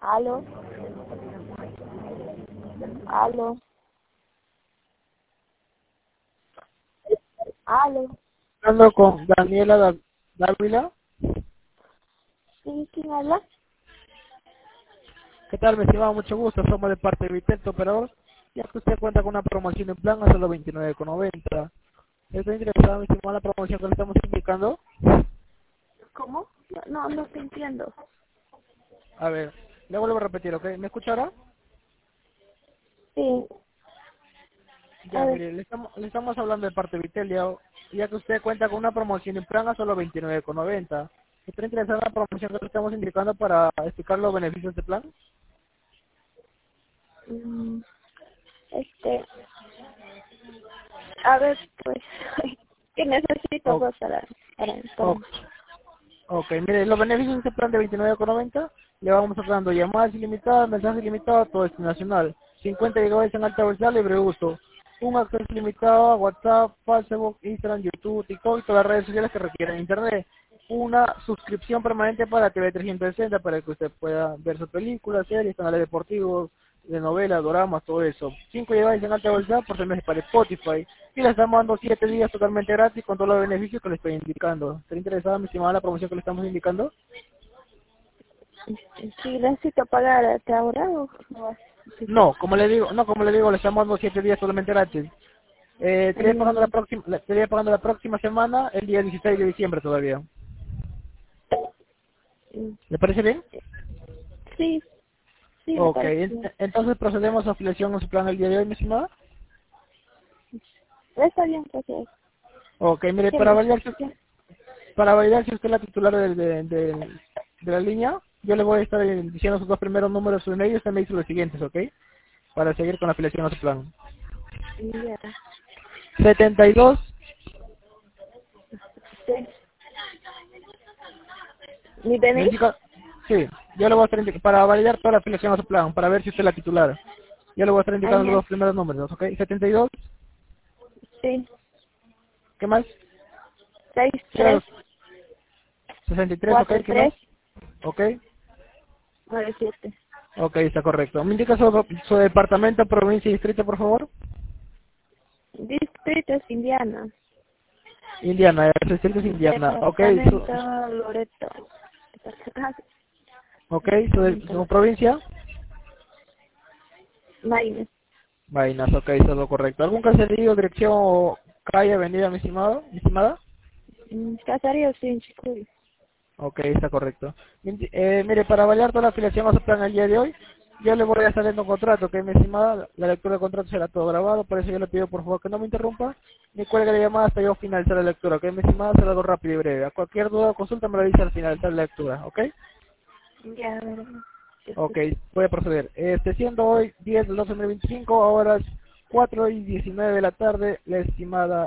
Aló, aló, aló. Hablando con Daniela Dávila. ¿Sí? ¿Quién habla? ¿Qué tal, mi estimado? Mucho gusto. Somos de parte de Vitel, tu operador. Ya que usted cuenta con una promoción en plan a solo 29,90. ¿Estoy interesado, mi estimado, en la promoción que le estamos indicando? ¿Cómo? No te entiendo. A ver, le vuelvo a repetir, ¿ok? ¿Me escucha ahora? Sí, a Ya, ver, mire, le estamos hablando de parte de Vitel, ya que usted cuenta con una promoción en plan a solo 29,90. ¿Está interesado en la promoción que le estamos indicando para explicar los beneficios de plan? mm, este, a ver, pues, ¿qué necesito O, pues para, o, Ok, mire, los beneficios de este plan de 29,90 le vamos a estar dando llamadas ilimitadas, mensajes ilimitados, todo es nacional, 50 GB en alta velocidad, libre uso, un acceso ilimitado a WhatsApp, Facebook, Instagram, YouTube, TikTok y todas las redes sociales que requieren internet, una suscripción permanente para TV 360 para que usted pueda ver sus películas, series, canales deportivos, de novelas, doramas, todo eso. 5 GB en alta velocidad por 3 meses para Spotify. Y le estamos dando 7 días totalmente gratis con todos los beneficios que le estoy indicando. ¿Está interesada, mi estimada, la promoción que le estamos indicando? si necesito pagar hasta ahora o sí. No, como le digo, le estamos dando 7 días totalmente gratis. Mm, Estaría pagando la próxima semana, el día 16 de diciembre todavía. mm, ¿Le parece bien? sí, sí, me Ok, parece bien. entonces procedemos a afiliación a su plan el día de hoy, mi estimada. Está bien, pues, Ok, mire, ¿qué más? ¿Qué? para validar si usted es la titular de la línea, yo le voy a estar diciendo sus dos primeros números de su email y usted me dice los siguientes, ¿ok? Para seguir con la afiliación a su plan. Ya, 72, sí. ¿Mi DNI? sí, yo le voy a estar para validar toda la afiliación a su plan, para ver si usted es la titular. Yo le voy a estar indicando los Ya, dos primeros números, ¿ok? 72, sí. ¿qué más? 0, 63 63, ¿ok? ¿Qué más? 43 ¿Ok? 97. Ok, está correcto. ¿Me indica su departamento, provincia y distrito, por favor? Distrito es Indiana. Indiana, el distrito es Indiana. Ok, Departamento Loreto. Ah, ok, departamento su Loreto. provincia. Maine. Vainas, ok, todo correcto. ¿Algún caserío, dirección o calle, avenida, mi estimado? ¿Mi estimada? Casario sin Chicuy. Ok, está correcto. Mire, para validar toda la afiliación a su plan el día de hoy, yo le voy a estar dando un contrato, ok, mi estimada. La lectura del contrato será todo grabado, por eso yo le pido por favor que no me interrumpa, ni cuelgue la llamada hasta yo finalizar la lectura, ok, mi estimada, será algo rápido y breve. A cualquier duda o consulta me lo dice al finalizar la lectura, ok. Ya, a ver, te Ok, escucho. voy a proceder. Siendo hoy 10 del 12 de 2025, horas 4:19 de la tarde, la estimada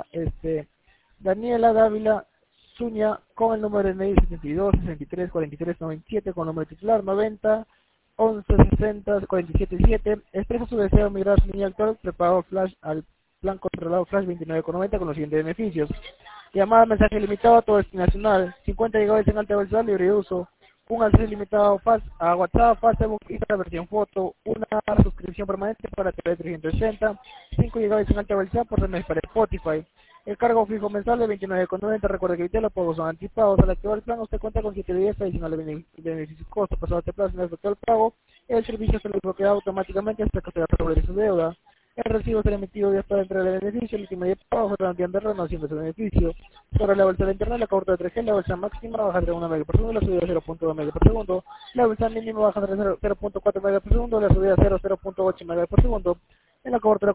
Daniela Dávila Zuña, con el número de NI 72 63 43 97, con el número titular 90 11 60 47 7, expresa su deseo de migrar su línea actual prepago flash al plan controlado flash 29,90 con los siguientes beneficios: llamada, mensaje limitado a todo destinacional, 50 GB en alta velocidad, libre de uso, un acceso limitado a WhatsApp, Facebook y la versión foto, una suscripción permanente para TV 360, 5 GB en alta velocidad por 3 meses para Spotify. El cargo fijo mensual de 29,90. Recuerde que ahorita los pagos son anticipados. Al activar el plan, usted cuenta con 7 días adicionales de beneficios costos. Pasado este plazo, sin efectuar el pago, el servicio se le bloquea automáticamente hasta que se resuelva su deuda. El recibo será emitido días para entregar el beneficio. El último día de pago será de renovación de su beneficio. Sobre la bolsa de internet, la cobertura de 3G, la bolsa máxima baja de 1 MB por segundo, la subida de 0.2 MB por segundo, la bolsa mínima baja de 0.4 MB por segundo, la subida de 0.8 MB por segundo. En la cobertura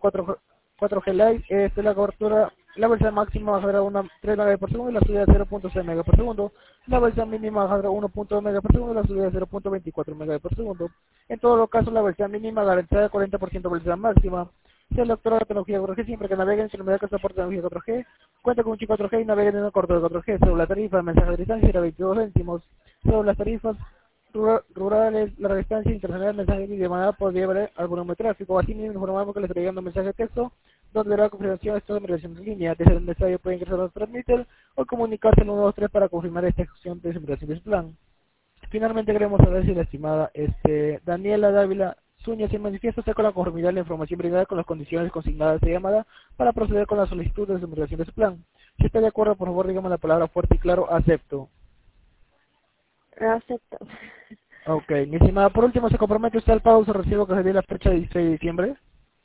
4G Live, la cobertura, la bolsa máxima baja de 3 MB por segundo y la subida de 0.6 MB por segundo. La bolsa mínima baja de 1.2 MB por segundo y la subida de 0.24 MB por segundo. En todos los casos, la bolsa mínima garantizada de 40% bolsa máxima. Se doctora de tecnología 4G siempre que naveguen sin unidad que soporte tecnología 4G. Cuenta con un chip 4G y naveguen en un corto de 4G. Sobre la tarifa de mensaje de distancia era 22 céntimos. Sobre las tarifas rurales, la distancia internacional, mensaje de videollamada podría haber algún número de tráfico. Así mismo informamos que les estará llegando un mensaje de texto donde la confirmación es toda en relación en línea. Desde el mensaje puede ingresar a los transmitter o comunicarse al 123 para confirmar esta ejecución de su de su plan. Finalmente queremos saber si la estimada Daniela Dávila Zúñiga se manifiesta usted con la conformidad de la información brindada con las condiciones consignadas de llamada para proceder con la solicitud de determinación de su plan. Si está de acuerdo, por favor, dígame la palabra fuerte y claro, acepto. Acepto. Ok, mi estimada, por último, ¿se compromete usted al pago de su recibo que se dio la fecha de 16 de diciembre?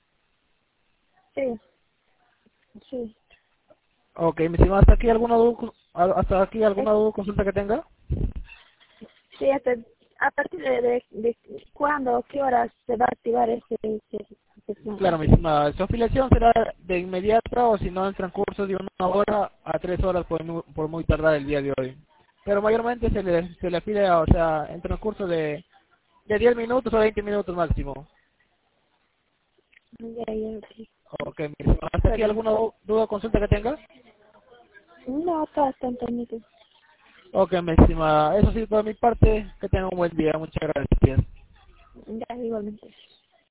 Sí, sí. Ok, mi estimada, ¿hasta aquí alguna Es- duda, consulta que tenga? Sí, a partir de cuándo, qué horas se va a activar este plan. Claro, mi estimada, su afiliación será de inmediato o si no en transcurso de 1 hora a 3 horas por muy tardar el día de hoy. Pero mayormente se le afilia, o sea, en transcurso de 10 minutos o 20 minutos máximo. Ya, ya, sí. Ok, mi estimada, ¿hasta Está aquí bien. alguna duda o consulta que tenga? No, todo está entendido. Ok, mi estimada, eso sí, por mi parte, que tenga un buen día, muchas gracias. Ya, igualmente.